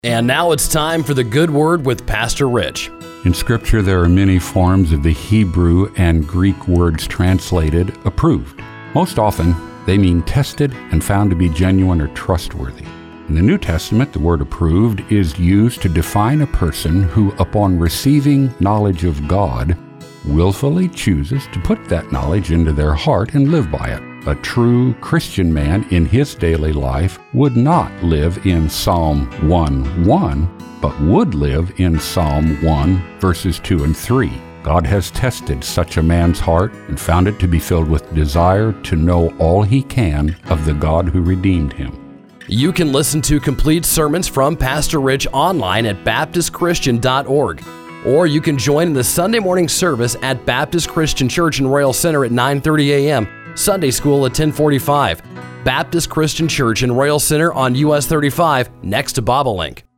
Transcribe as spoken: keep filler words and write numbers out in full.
And now it's time for the Good Word with Pastor Rich. In Scripture, there are many forms of the Hebrew and Greek words translated approved. Most often, they mean tested and found to be genuine or trustworthy. In the New Testament, the word approved is used to define a person who, upon receiving knowledge of God, willfully chooses to put that knowledge into their heart and live by it. A true Christian man in his daily life would not live in Psalm one one, but would live in Psalm one, verses two and three. God has tested such a man's heart and found it to be filled with desire to know all he can of the God who redeemed him. You can listen to complete sermons from Pastor Rich online at baptist christian dot org. Or you can join in the Sunday morning service at Baptist Christian Church in Royal Center at nine thirty a.m., Sunday school at ten forty-five. Baptist Christian Church in Royal Center on U S thirty-five, next to Bobolink.